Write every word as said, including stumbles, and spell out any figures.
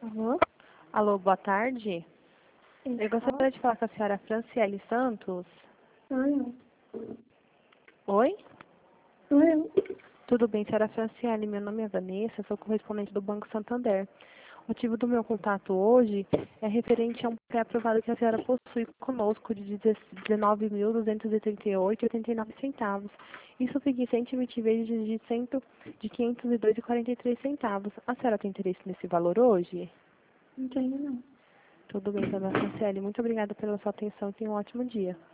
Alô? Alô, boa tarde. Quem Eu fala? gostaria de falar com a senhora Franciele Santos. Sou eu. Oi? Sou eu. Tudo bem, senhora Franciele? Meu nome é Vanessa, sou correspondente do Banco Santander. O motivo do meu contato hoje é referente a um pré-aprovado que a senhora possui conosco de dezenove mil duzentos e trinta e oito reais e oitenta e nove centavos. Isso suficientemente vezes de, cento, de quinhentos e dois reais e quarenta e três centavos. A senhora tem interesse nesse valor hoje? Não tenho, não. Tudo bem, dona Franciele. Muito obrigada pela sua atenção e tenha um ótimo dia.